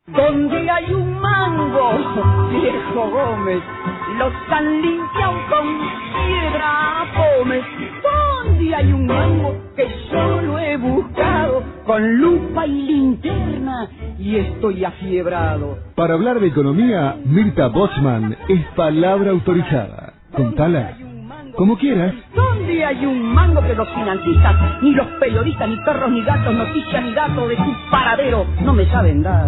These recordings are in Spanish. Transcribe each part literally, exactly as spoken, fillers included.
Donde hay un mango, viejo Gómez, los han limpiado con piedra Gómez. Donde hay un mango que yo lo he buscado con lupa y linterna y estoy afiebrado. Para hablar de economía, Mirta Botsman es palabra autorizada. Contala como quieras. ¿Dónde hay un mango que los financistas, ni los periodistas, ni perros, ni gatos, noticias, ni datos de tu paradero no me saben dar?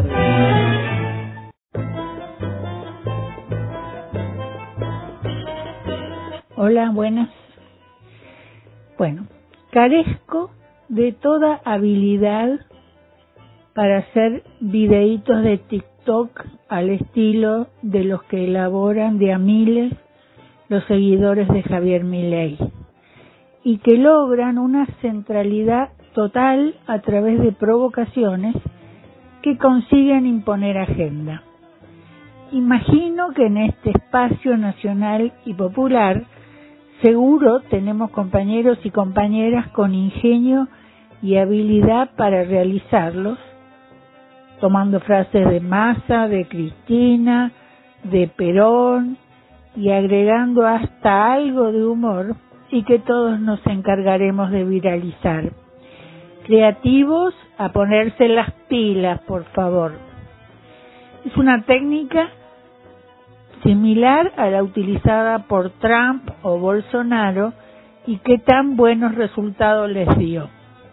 Hola, buenas. Bueno, carezco de toda habilidad para hacer videitos de TikTok al estilo de los que elaboran de a miles los seguidores de Javier Milei y que logran una centralidad total a través de provocaciones que consiguen imponer agenda. Imagino que en este espacio nacional y popular seguro tenemos compañeros y compañeras con ingenio y habilidad para realizarlos, tomando frases de Massa, de Cristina, de Perón y agregando hasta algo de humor y que todos nos encargaremos de viralizar. Creativos, a ponerse las pilas, por favor. Es una técnica similar a la utilizada por Trump o Bolsonaro y que tan buenos resultados les dio.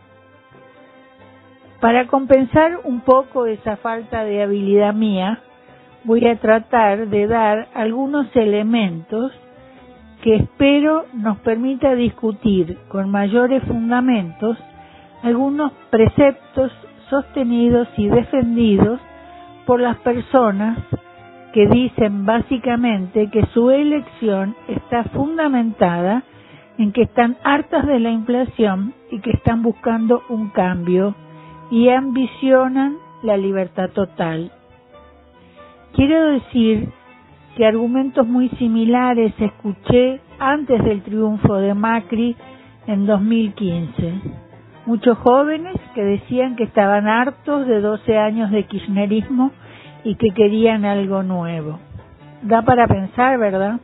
Para compensar un poco esa falta de habilidad mía, voy a tratar de dar algunos elementos que espero nos permita discutir con mayores fundamentos algunos preceptos sostenidos y defendidos por las personas que dicen básicamente que su elección está fundamentada en que están hartas de la inflación y que están buscando un cambio y ambicionan la libertad total. Quiero decir que argumentos muy similares escuché antes del triunfo de Macri en dos mil quince. Muchos jóvenes que decían que estaban hartos de doce años de kirchnerismo y que querían algo nuevo. Da para pensar, ¿verdad?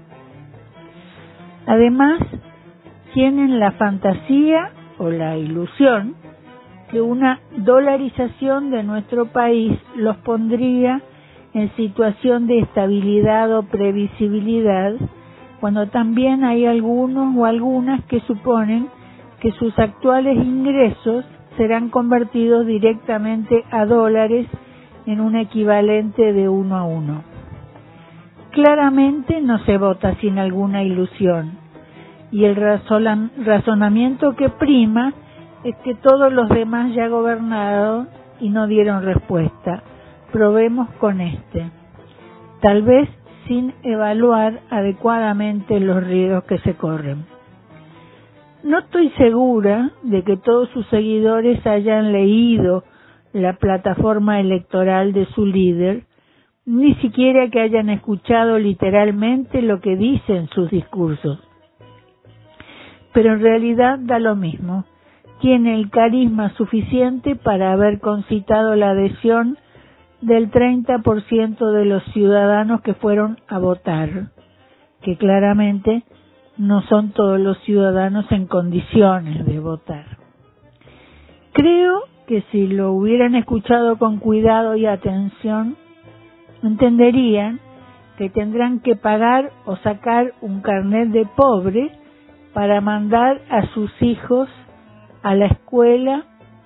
Además, tienen la fantasía o la ilusión que una dolarización de nuestro país los pondría en situación de estabilidad o previsibilidad, cuando también hay algunos o algunas que suponen que sus actuales ingresos serán convertidos directamente a dólares en un equivalente de uno a uno. Claramente no se vota sin alguna ilusión, y el razonamiento que prima es que todos los demás ya gobernaron y no dieron respuesta. Probemos con este, tal vez sin evaluar adecuadamente los riesgos que se corren. No estoy segura de que todos sus seguidores hayan leído la plataforma electoral de su líder, ni siquiera que hayan escuchado literalmente lo que dicen sus discursos. Pero en realidad da lo mismo. Tiene el carisma suficiente para haber concitado la adhesión del treinta por ciento de los ciudadanos que fueron a votar, que claramente no son todos los ciudadanos en condiciones de votar. Creo que si lo hubieran escuchado con cuidado y atención, entenderían que tendrán que pagar o sacar un carnet de pobre para mandar a sus hijos a la escuela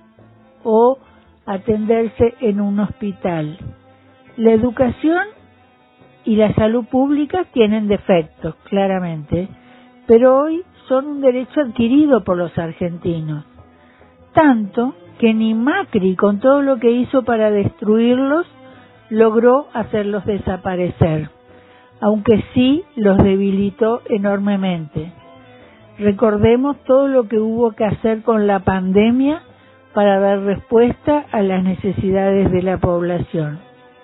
o atenderse en un hospital. La educación y la salud pública tienen defectos, claramente, pero hoy son un derecho adquirido por los argentinos, tanto que ni Macri, con todo lo que hizo para destruirlos, logró hacerlos desaparecer, aunque sí los debilitó enormemente. Recordemos todo lo que hubo que hacer con la pandemia para dar respuesta a las necesidades de la población.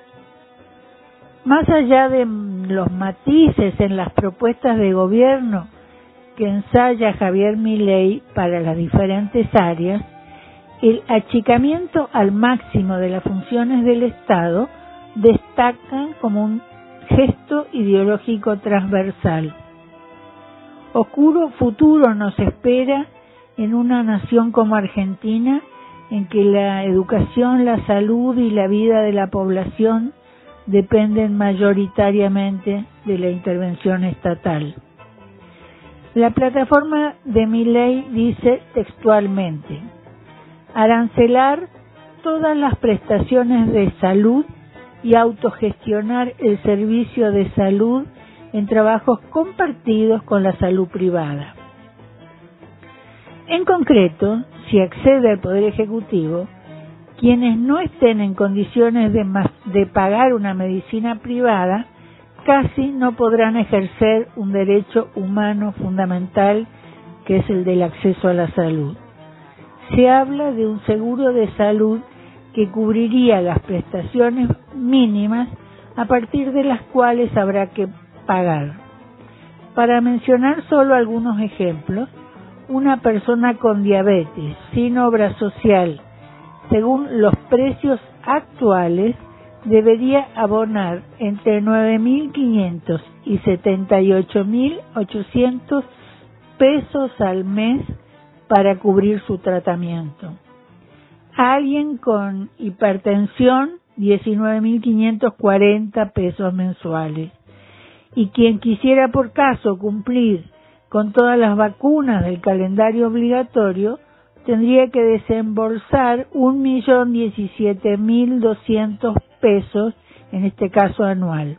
Más allá de los matices en las propuestas de gobierno que ensaya Javier Milei para las diferentes áreas, el achicamiento al máximo de las funciones del Estado destacan como un gesto ideológico transversal. Oscuro futuro nos espera en una nación como Argentina, en que la educación, la salud y la vida de la población dependen mayoritariamente de la intervención estatal. La plataforma de Milei dice textualmente: arancelar todas las prestaciones de salud y autogestionar el servicio de salud en trabajos compartidos con la salud privada. En concreto, si accede al Poder Ejecutivo, quienes no estén en condiciones de, más, de pagar una medicina privada casi no podrán ejercer un derecho humano fundamental, que es el del acceso a la salud. Se habla de un seguro de salud que cubriría las prestaciones mínimas a partir de las cuales habrá que pagar. Para mencionar solo algunos ejemplos, una persona con diabetes sin obra social, según los precios actuales, debería abonar entre nueve mil quinientos y setenta y ocho mil ochocientos pesos al mes para cubrir su tratamiento. Alguien con hipertensión, diecinueve mil quinientos cuarenta pesos mensuales. Y quien quisiera por caso cumplir con todas las vacunas del calendario obligatorio, tendría que desembolsar un millón diecisiete mil doscientos pesos, en este caso anual.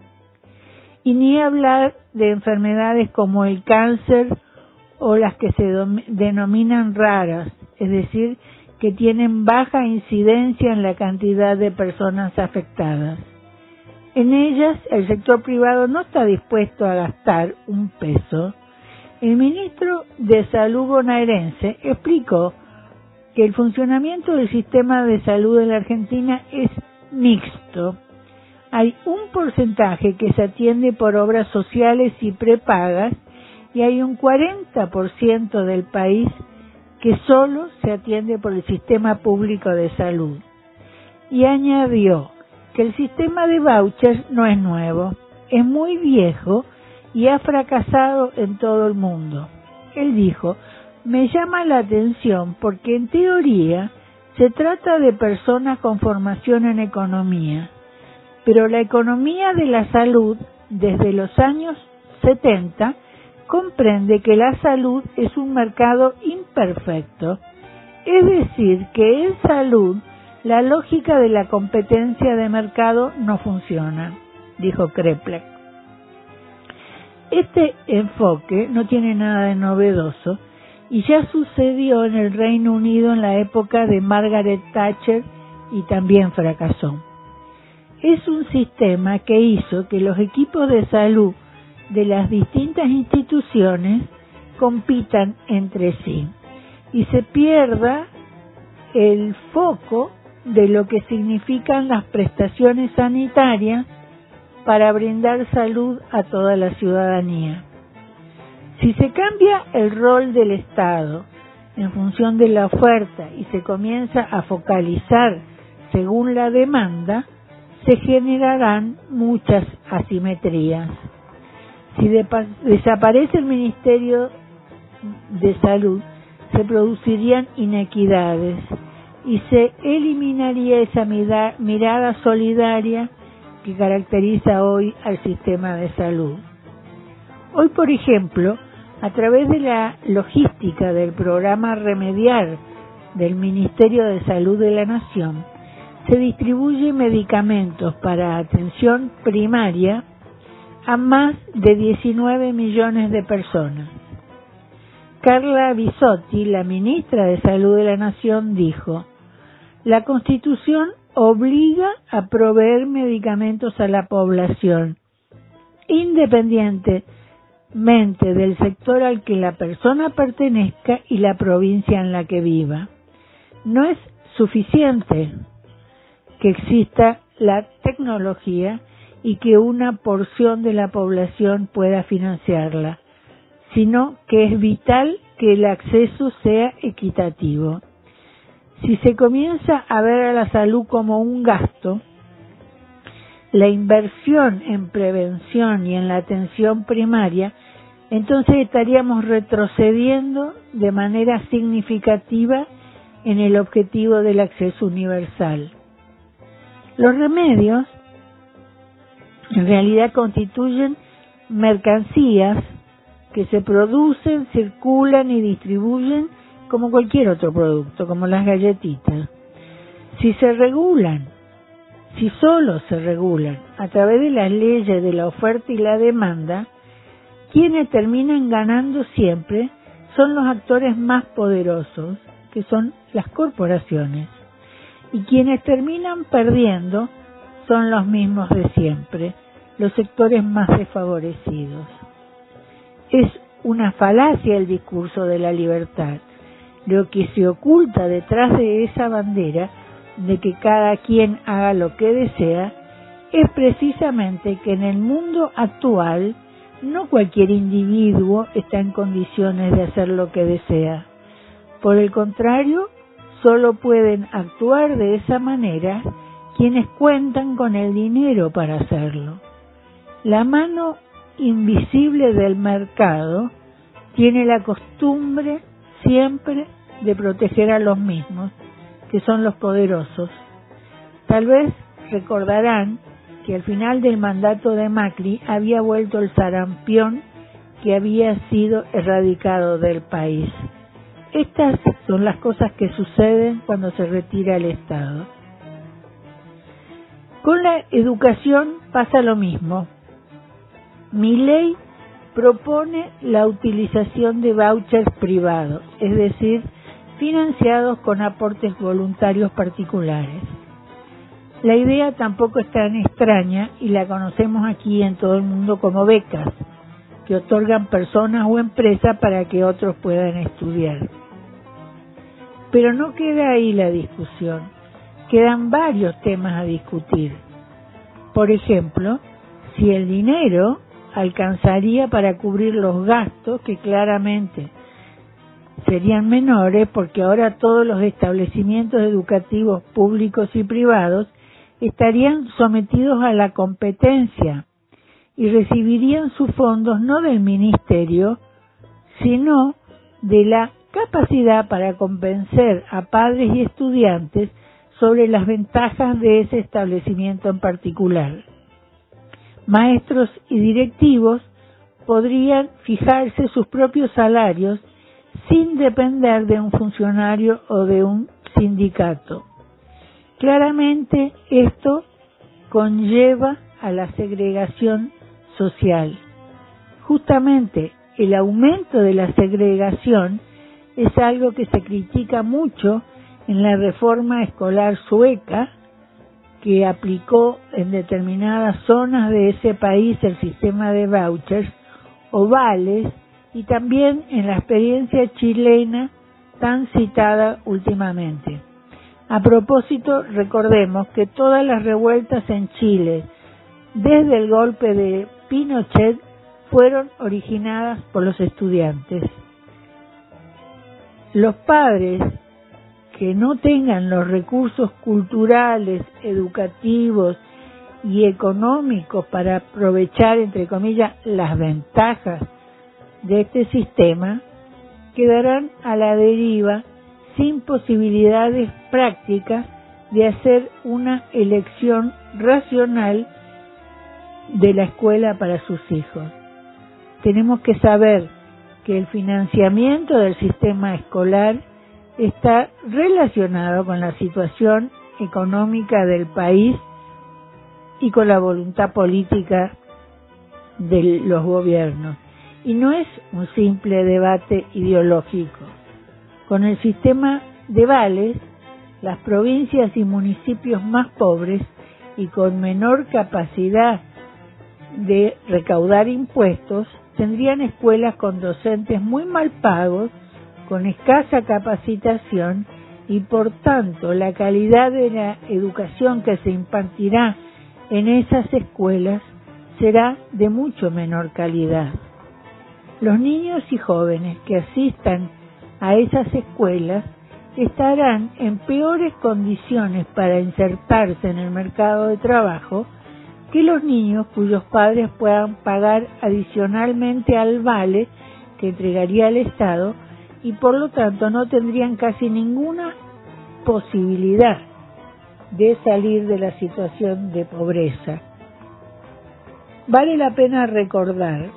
Y ni hablar de enfermedades como el cáncer o las que se denominan raras, es decir, que tienen baja incidencia en la cantidad de personas afectadas. En ellas, el sector privado no está dispuesto a gastar un peso. El ministro de Salud bonaerense explicó que el funcionamiento del sistema de salud de la Argentina es mixto. Hay un porcentaje que se atiende por obras sociales y prepagas y hay un cuarenta por ciento del país que solo se atiende por el sistema público de salud. Y añadió que el sistema de vouchers no es nuevo, es muy viejo y ha fracasado en todo el mundo. Él dijo: me llama la atención porque en teoría se trata de personas con formación en economía, pero la economía de la salud desde los años setenta comprende que la salud es un mercado imperfecto, es decir, que en salud la lógica de la competencia de mercado no funciona, dijo Kreplak. Este enfoque no tiene nada de novedoso y ya sucedió en el Reino Unido en la época de Margaret Thatcher y también fracasó. Es un sistema que hizo que los equipos de salud de las distintas instituciones compitan entre sí y se pierda el foco de lo que significan las prestaciones sanitarias para brindar salud a toda la ciudadanía. Si se cambia el rol del Estado en función de la oferta y se comienza a focalizar según la demanda, se generarán muchas asimetrías. Si de, desaparece el Ministerio de Salud, se producirían inequidades y se eliminaría esa mira, mirada solidaria que caracteriza hoy al sistema de salud. Hoy, por ejemplo, a través de la logística del programa Remediar del Ministerio de Salud de la Nación, se distribuye medicamentos para atención primaria a más de diecinueve millones de personas. Carla Bisotti, la ministra de Salud de la Nación, dijo: la Constitución obliga a proveer medicamentos a la población, independientemente del sector al que la persona pertenezca y la provincia en la que viva. No es suficiente que exista la tecnología y que una porción de la población pueda financiarla, sino que es vital que el acceso sea equitativo. Si se comienza a ver a la salud como un gasto, la inversión en prevención y en la atención primaria, entonces estaríamos retrocediendo de manera significativa en el objetivo del acceso universal. Los remedios en realidad constituyen mercancías que se producen, circulan y distribuyen como cualquier otro producto, como las galletitas. Si se regulan, si solo se regulan a través de las leyes de la oferta y la demanda, quienes terminan ganando siempre son los actores más poderosos, que son las corporaciones, y quienes terminan perdiendo son los mismos de siempre, los sectores más desfavorecidos. Es una falacia el discurso de la libertad. Lo que se oculta detrás de esa bandera de que cada quien haga lo que desea es precisamente que en el mundo actual no cualquier individuo está en condiciones de hacer lo que desea. Por el contrario, solo pueden actuar de esa manera quienes cuentan con el dinero para hacerlo. La mano invisible del mercado tiene la costumbre siempre de proteger a los mismos, que son los poderosos. Tal vez recordarán que al final del mandato de Macri había vuelto el sarampión que había sido erradicado del país. Estas son las cosas que suceden cuando se retira el Estado. Con la educación pasa lo mismo. Milei propone la utilización de vouchers privados, es decir, financiados con aportes voluntarios particulares. La idea tampoco es tan extraña y la conocemos aquí en todo el mundo como becas, que otorgan personas o empresas para que otros puedan estudiar. Pero no queda ahí la discusión, quedan varios temas a discutir. Por ejemplo, si el dinero alcanzaría para cubrir los gastos, que claramente serían menores porque ahora todos los establecimientos educativos públicos y privados estarían sometidos a la competencia y recibirían sus fondos no del ministerio, sino de la capacidad para convencer a padres y estudiantes sobre las ventajas de ese establecimiento en particular. Maestros y directivos podrían fijarse sus propios salarios sin depender de un funcionario o de un sindicato. Claramente esto conlleva a la segregación social. Justamente el aumento de la segregación es algo que se critica mucho en la reforma escolar sueca, que aplicó en determinadas zonas de ese país el sistema de vouchers o vales, y también en la experiencia chilena tan citada últimamente. A propósito, recordemos que todas las revueltas en Chile, desde el golpe de Pinochet, fueron originadas por los estudiantes. Los padres que no tengan los recursos culturales, educativos y económicos para aprovechar, entre comillas, las ventajas de este sistema, quedarán a la deriva sin posibilidades prácticas de hacer una elección racional de la escuela para sus hijos. Tenemos que saber que el financiamiento del sistema escolar está relacionado con la situación económica del país y con la voluntad política de los gobiernos. Y no es un simple debate ideológico. Con el sistema de vales, las provincias y municipios más pobres y con menor capacidad de recaudar impuestos tendrían escuelas con docentes muy mal pagos, con escasa capacitación, y por tanto la calidad de la educación que se impartirá en esas escuelas será de mucho menor calidad. Los niños y jóvenes que asistan a esas escuelas estarán en peores condiciones para insertarse en el mercado de trabajo que los niños cuyos padres puedan pagar adicionalmente al vale que entregaría el Estado y por lo tanto no tendrían casi ninguna posibilidad de salir de la situación de pobreza. Vale la pena recordar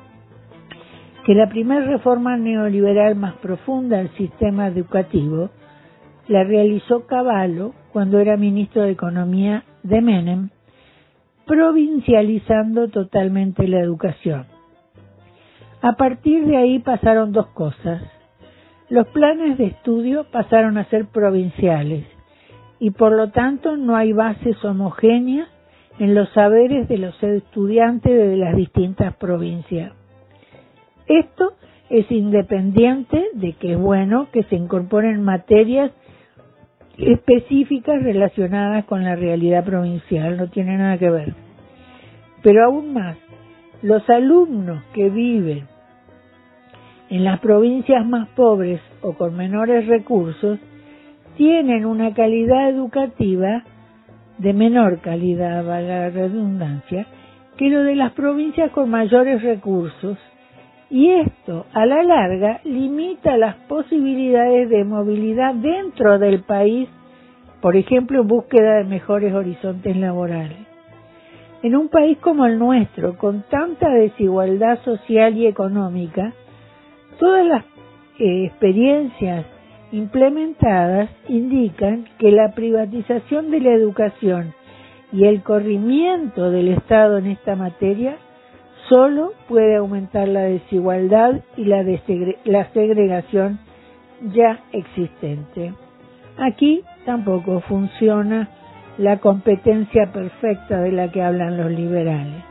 que la primera reforma neoliberal más profunda del sistema educativo la realizó Cavallo cuando era ministro de Economía de Menem, provincializando totalmente la educación. A partir de ahí pasaron dos cosas. Los planes de estudio pasaron a ser provinciales y por lo tanto no hay bases homogéneas en los saberes de los estudiantes de las distintas provincias. Esto es independiente de que es bueno que se incorporen materias específicas relacionadas con la realidad provincial, no tiene nada que ver. Pero aún más, los alumnos que viven en las provincias más pobres o con menores recursos tienen una calidad educativa de menor calidad, valga la redundancia, que lo de las provincias con mayores recursos, y esto a la larga limita las posibilidades de movilidad dentro del país, por ejemplo en búsqueda de mejores horizontes laborales. En un país como el nuestro, con tanta desigualdad social y económica, todas las eh, experiencias implementadas indican que la privatización de la educación y el corrimiento del Estado en esta materia solo puede aumentar la desigualdad y la, desegre- la segregación ya existente. Aquí tampoco funciona la competencia perfecta de la que hablan los liberales.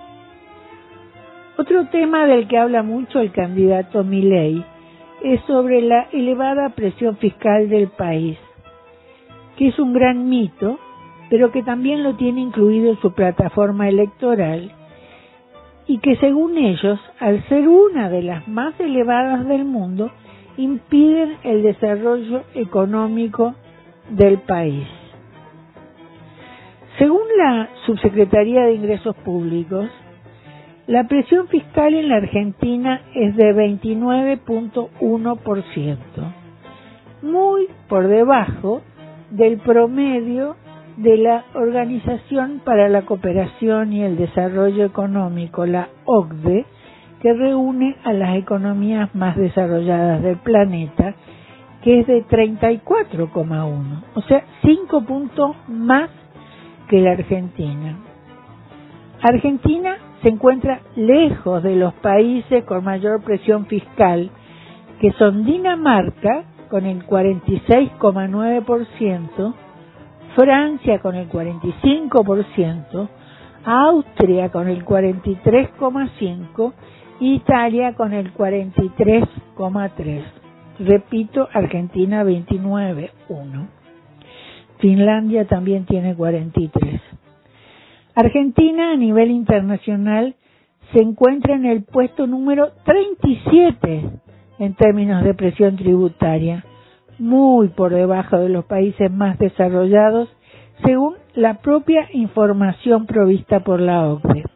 Otro tema del que habla mucho el candidato Milei es sobre la elevada presión fiscal del país, que es un gran mito, pero que también lo tiene incluido en su plataforma electoral, y que según ellos, al ser una de las más elevadas del mundo, impiden el desarrollo económico del país. Según la Subsecretaría de Ingresos Públicos, la presión fiscal en la Argentina es de veintinueve punto uno por ciento, muy por debajo del promedio de la Organización para la Cooperación y el Desarrollo Económico, la O C D E, que reúne a las economías más desarrolladas del planeta, que es de treinta y cuatro coma uno, o sea, cinco puntos más que la Argentina. Argentina se encuentra lejos de los países con mayor presión fiscal, que son Dinamarca con el cuarenta y seis coma nueve por ciento, Francia con el cuarenta y cinco por ciento, Austria con el cuarenta y tres coma cinco por ciento y Italia con el cuarenta y tres coma tres por ciento. Repito, Argentina veintinueve coma uno por ciento. Finlandia también tiene cuarenta y tres por ciento. Argentina a nivel internacional se encuentra en el puesto número treinta y siete en términos de presión tributaria, muy por debajo de los países más desarrollados, según la propia información provista por la O C D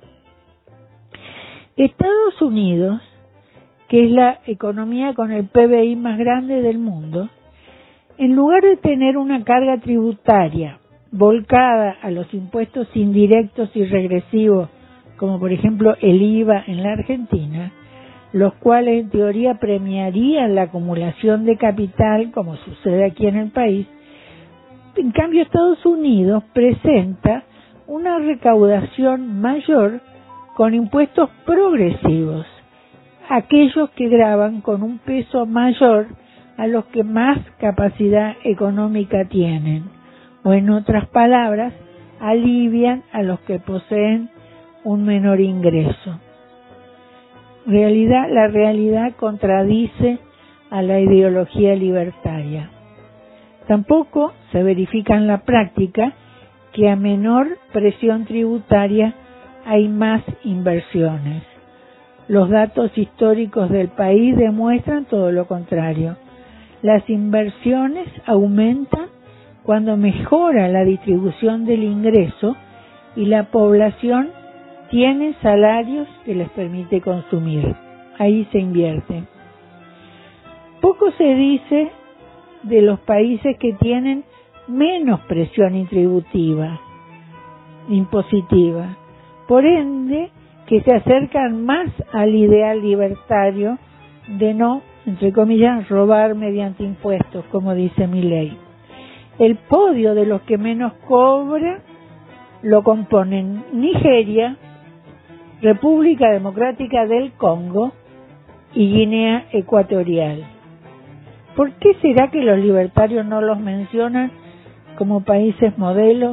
E. Estados Unidos, que es la economía con el P B I más grande del mundo, en lugar de tener una carga tributaria volcada a los impuestos indirectos y regresivos, como por ejemplo el I V A en la Argentina, los cuales en teoría premiarían la acumulación de capital, como sucede aquí en el país, en cambio Estados Unidos presenta una recaudación mayor con impuestos progresivos, aquellos que gravan con un peso mayor a los que más capacidad económica tienen, o en otras palabras, alivian a los que poseen un menor ingreso. Realidad, la realidad contradice a la ideología libertaria. Tampoco se verifica en la práctica que a menor presión tributaria hay más inversiones. Los datos históricos del país demuestran todo lo contrario. Las inversiones aumentan cuando mejora la distribución del ingreso y la población tiene salarios que les permite consumir. Ahí se invierte. Poco se dice de los países que tienen menos presión intributiva, impositiva, por ende que se acercan más al ideal libertario de no, entre comillas, robar mediante impuestos, como dice Milei. El podio de los que menos cobran lo componen Nigeria, República Democrática del Congo y Guinea Ecuatorial. ¿Por qué será que los libertarios no los mencionan como países modelos?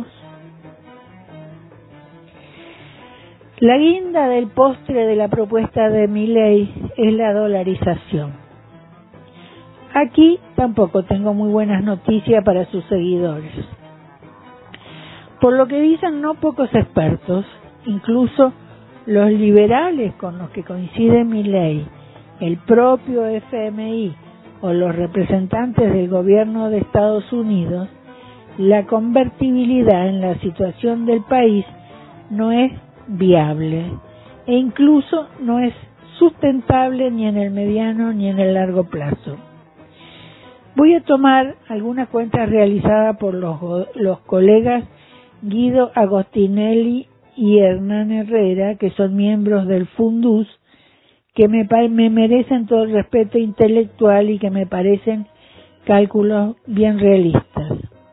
La guinda del postre de la propuesta de Milei es la dolarización. Aquí tampoco tengo muy buenas noticias para sus seguidores. Por lo que dicen no pocos expertos, incluso los liberales con los que coincide Milei, el propio F M I o los representantes del gobierno de Estados Unidos, la convertibilidad en la situación del país no es viable e incluso no es sustentable ni en el mediano ni en el largo plazo. Voy a tomar algunas cuentas realizadas por los, los colegas Guido Agostinelli y Hernán Herrera, que son miembros del Fundus, que me, me merecen todo el respeto intelectual y que me parecen cálculos bien realistas.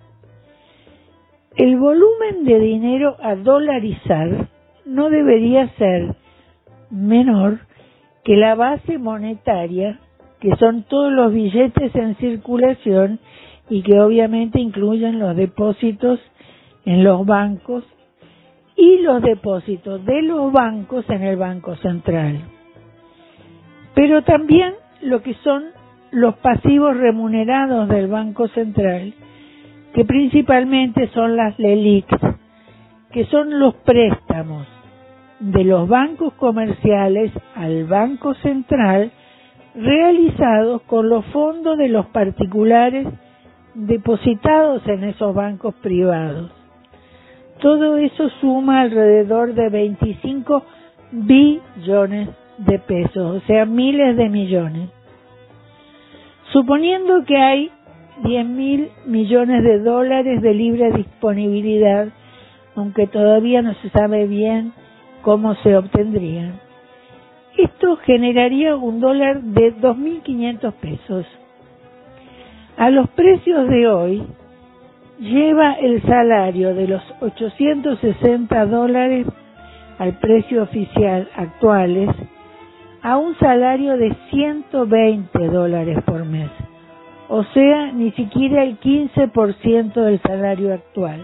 El volumen de dinero a dolarizar no debería ser menor que la base monetaria, que son todos los billetes en circulación y que obviamente incluyen los depósitos en los bancos y los depósitos de los bancos en el Banco Central. Pero también lo que son los pasivos remunerados del Banco Central, que principalmente son las LELIQs, que son los préstamos de los bancos comerciales al Banco Central realizados con los fondos de los particulares depositados en esos bancos privados. Todo eso suma alrededor de veinticinco billones de pesos, o sea, miles de millones. Suponiendo que hay diez mil millones de dólares de libre disponibilidad, aunque todavía no se sabe bien cómo se obtendrían. Esto generaría un dólar de dos mil quinientos pesos. A los precios de hoy, lleva el salario de los ochocientos sesenta dólares al precio oficial actuales a un salario de ciento veinte dólares por mes, o sea, ni siquiera el quince por ciento del salario actual.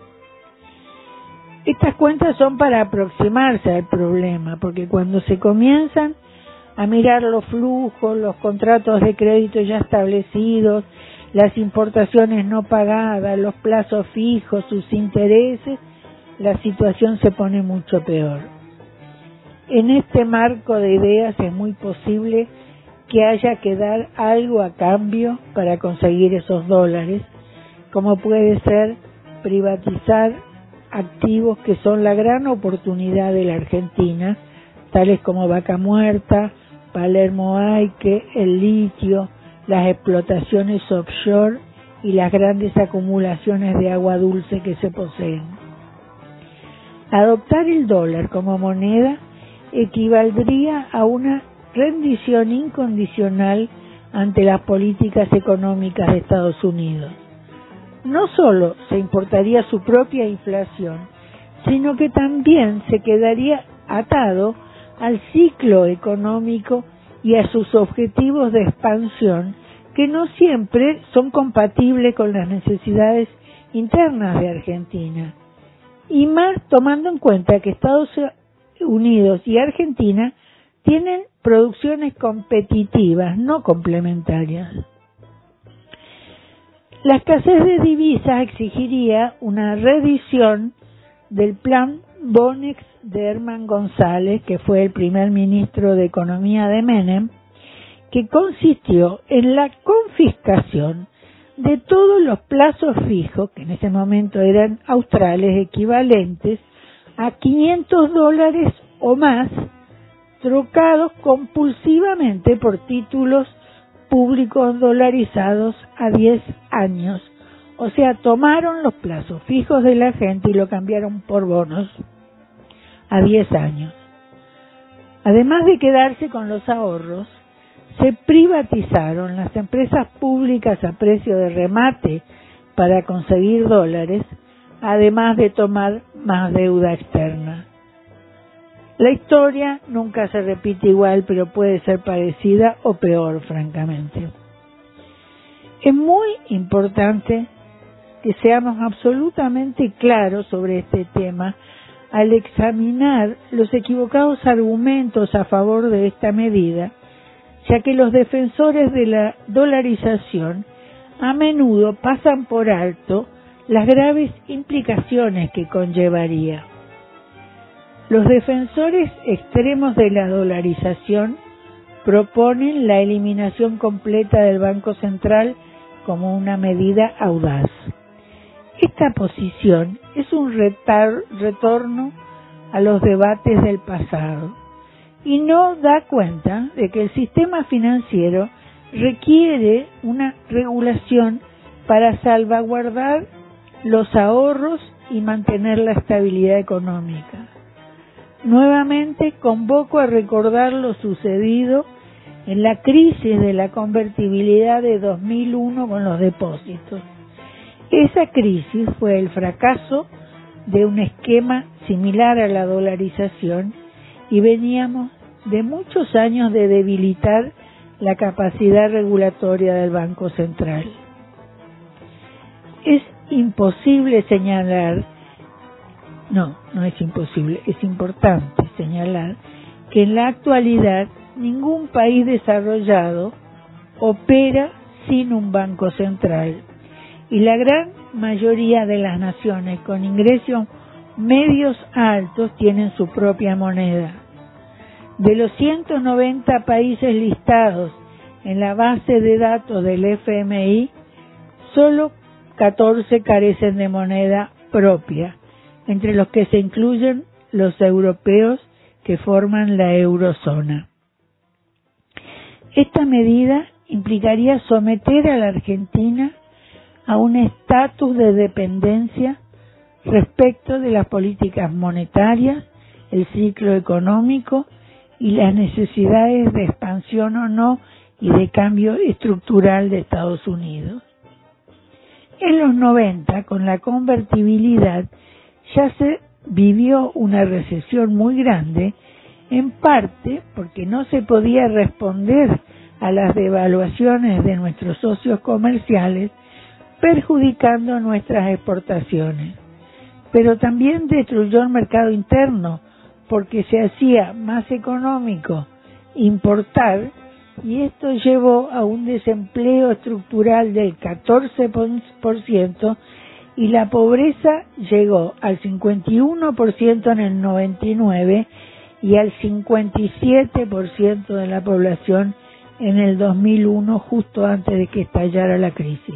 Estas cuentas son para aproximarse al problema, porque cuando se comienzan a mirar los flujos, los contratos de crédito ya establecidos, las importaciones no pagadas, los plazos fijos, sus intereses, la situación se pone mucho peor. En este marco de ideas es muy posible que haya que dar algo a cambio para conseguir esos dólares, como puede ser privatizar activos que son la gran oportunidad de la Argentina, tales como Vaca Muerta, Palermo Aike, el litio, las explotaciones offshore y las grandes acumulaciones de agua dulce que se poseen. Adoptar el dólar como moneda equivaldría a una rendición incondicional ante las políticas económicas de Estados Unidos. No solo se importaría su propia inflación, sino que también se quedaría atado al ciclo económico y a sus objetivos de expansión, que no siempre son compatibles con las necesidades internas de Argentina. Y más tomando en cuenta que Estados Unidos y Argentina tienen producciones competitivas, no complementarias. La escasez de divisas exigiría una reedición del plan Bonex de Herman González, que fue el primer ministro de Economía de Menem, que consistió en la confiscación de todos los plazos fijos, que en ese momento eran australes, equivalentes a quinientos dólares o más, trocados compulsivamente por títulos públicos dolarizados a diez años. O sea, tomaron los plazos fijos de la gente y lo cambiaron por bonos a diez años. Además de quedarse con los ahorros, se privatizaron las empresas públicas a precio de remate para conseguir dólares, además de tomar más deuda externa. La historia nunca se repite igual, pero puede ser parecida o peor, francamente. Es muy importante que seamos absolutamente claros sobre este tema al examinar los equivocados argumentos a favor de esta medida, ya que los defensores de la dolarización a menudo pasan por alto las graves implicaciones que conllevaría. Los defensores extremos de la dolarización proponen la eliminación completa del Banco Central como una medida audaz. Esta posición es un retar- retorno a los debates del pasado y no da cuenta de que el sistema financiero requiere una regulación para salvaguardar los ahorros y mantener la estabilidad económica. Nuevamente convoco a recordar lo sucedido en la crisis de la convertibilidad de dos mil uno con los depósitos. Esa crisis fue el fracaso de un esquema similar a la dolarización y veníamos de muchos años de debilitar la capacidad regulatoria del Banco Central. Es imposible señalar, no, no es imposible, es importante señalar que en la actualidad ningún país desarrollado opera sin un Banco Central y la gran mayoría de las naciones con ingresos medios altos tienen su propia moneda. De los ciento noventa países listados en la base de datos del F M I, solo catorce carecen de moneda propia, entre los que se incluyen los europeos que forman la eurozona. Esta medida implicaría someter a la Argentina a un estatus de dependencia respecto de las políticas monetarias, el ciclo económico y las necesidades de expansión o no y de cambio estructural de Estados Unidos. En los noventa, con la convertibilidad, ya se vivió una recesión muy grande, en parte porque no se podía responder a las devaluaciones de nuestros socios comerciales, perjudicando nuestras exportaciones. Pero también destruyó el mercado interno, porque se hacía más económico importar, y esto llevó a un desempleo estructural del catorce por ciento y la pobreza llegó al cincuenta y uno por ciento en el noventa y nueve y al cincuenta y siete por ciento de la población en el dos mil uno, justo antes de que estallara la crisis.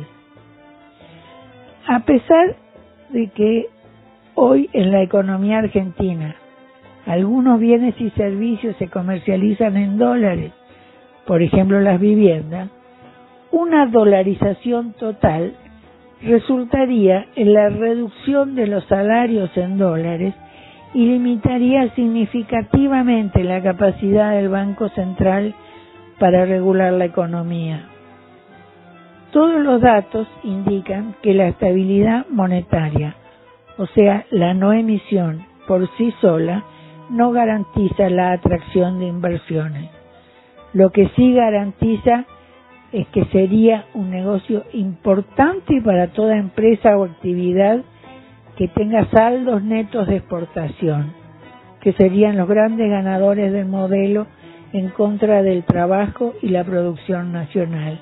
A pesar de que hoy en la economía argentina algunos bienes y servicios se comercializan en dólares, por ejemplo las viviendas, una dolarización total resultaría en la reducción de los salarios en dólares y limitaría significativamente la capacidad del Banco Central para regular la economía. Todos los datos indican que la estabilidad monetaria, o sea, la no emisión por sí sola, no garantiza la atracción de inversiones. Lo que sí garantiza es que sería un negocio importante para toda empresa o actividad que tenga saldos netos de exportación, que serían los grandes ganadores del modelo en contra del trabajo y la producción nacional.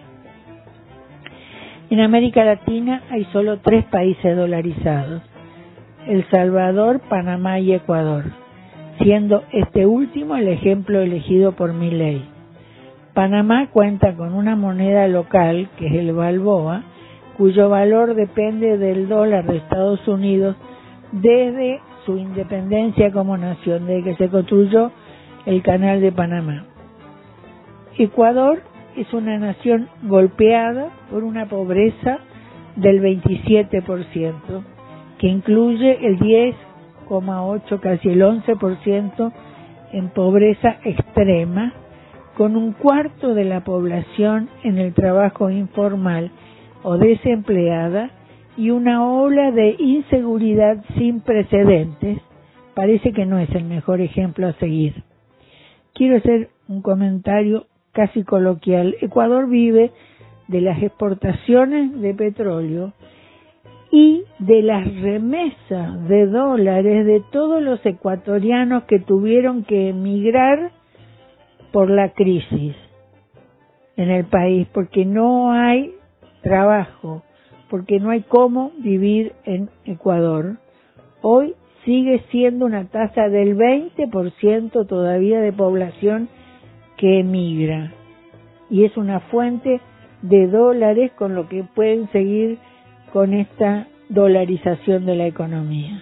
En América Latina hay solo tres países dolarizados: El Salvador, Panamá y Ecuador, siendo este último el ejemplo elegido por Milei. Panamá cuenta con una moneda local, que es el balboa, cuyo valor depende del dólar de Estados Unidos desde su independencia como nación, desde que se construyó el Canal de Panamá. Ecuador es una nación golpeada por una pobreza del veintisiete por ciento, que incluye el diez coma ocho, casi el once por ciento en pobreza extrema, con un cuarto de la población en el trabajo informal o desempleada y una ola de inseguridad sin precedentes. Parece que no es el mejor ejemplo a seguir. Quiero hacer un comentario casi coloquial. Ecuador vive de las exportaciones de petróleo y de las remesas de dólares de todos los ecuatorianos que tuvieron que emigrar por la crisis en el país, porque no hay trabajo, porque no hay cómo vivir en Ecuador. Hoy sigue siendo una tasa del veinte por ciento todavía de población que emigra, y es una fuente de dólares con lo que pueden seguir con esta dolarización de la economía.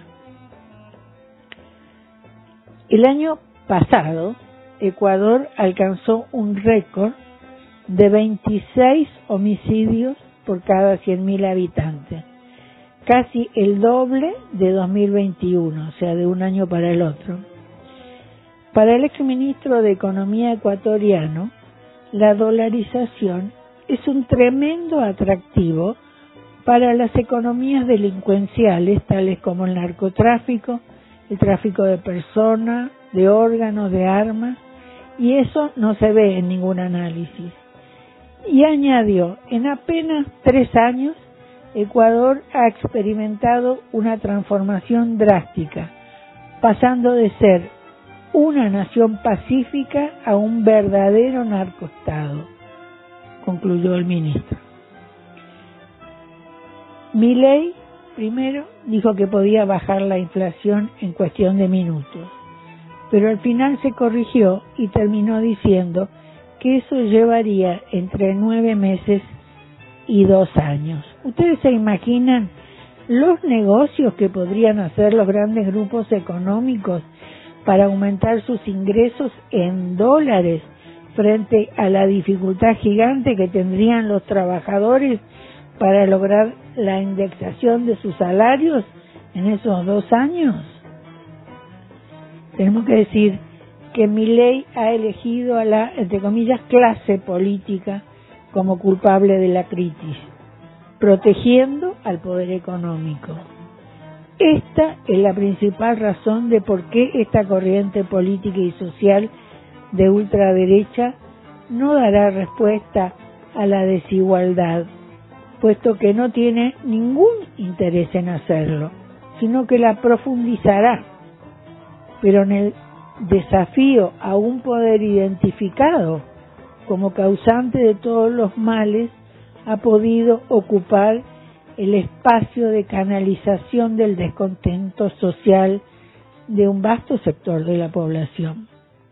El año pasado, Ecuador alcanzó un récord de veintiséis homicidios por cada cien mil habitantes, casi el doble de dos mil veintiuno, o sea, de un año para el otro. Para el exministro de Economía ecuatoriano, la dolarización es un tremendo atractivo para las economías delincuenciales, tales como el narcotráfico, el tráfico de personas, de órganos, de armas, y eso no se ve en ningún análisis. Y añadió, en apenas tres años, Ecuador ha experimentado una transformación drástica, pasando de ser una nación pacífica a un verdadero narcoestado, concluyó el ministro. Milei, primero, dijo que podía bajar la inflación en cuestión de minutos, pero al final se corrigió y terminó diciendo que eso llevaría entre nueve meses y dos años. ¿Ustedes se imaginan los negocios que podrían hacer los grandes grupos económicos para aumentar sus ingresos en dólares frente a la dificultad gigante que tendrían los trabajadores para lograr la indexación de sus salarios en esos dos años? Tenemos que decir que Milei ha elegido a la, entre comillas, clase política como culpable de la crisis, protegiendo al poder económico. Esta es la principal razón de por qué esta corriente política y social de ultraderecha no dará respuesta a la desigualdad, puesto que no tiene ningún interés en hacerlo, sino que la profundizará, pero en el desafío a un poder identificado como causante de todos los males ha podido ocupar el espacio de canalización del descontento social de un vasto sector de la población.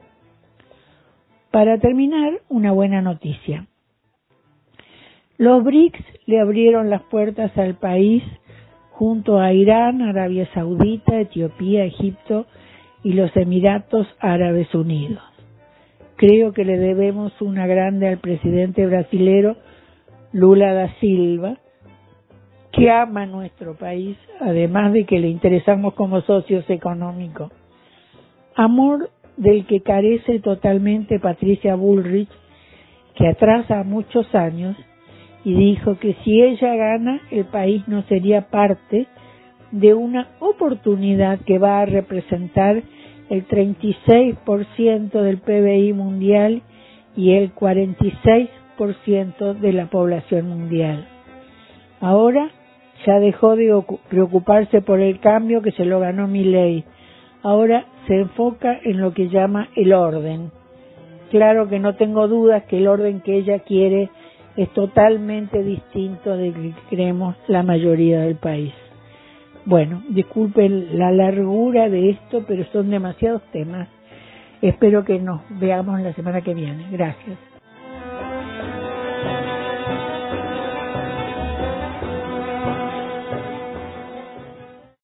Para terminar, una buena noticia. Los BRICS le abrieron las puertas al país junto a Irán, Arabia Saudita, Etiopía, Egipto y los Emiratos Árabes Unidos. Creo que le debemos una grande al presidente brasilero Lula da Silva, que ama nuestro país, además de que le interesamos como socios económicos. Amor del que carece totalmente Patricia Bullrich, que atrasa muchos años y dijo que si ella gana, el país no sería parte de una oportunidad que va a representar el treinta y seis por ciento del P B I mundial y el cuarenta y seis por ciento de la población mundial. Ahora ya dejó de preocuparse por el cambio que se lo ganó Milei. Ahora se enfoca en lo que llama el orden. Claro que no tengo dudas que el orden que ella quiere es totalmente distinto del que creemos la mayoría del país. Bueno, disculpen la largura de esto, pero son demasiados temas. Espero que nos veamos la semana que viene. Gracias.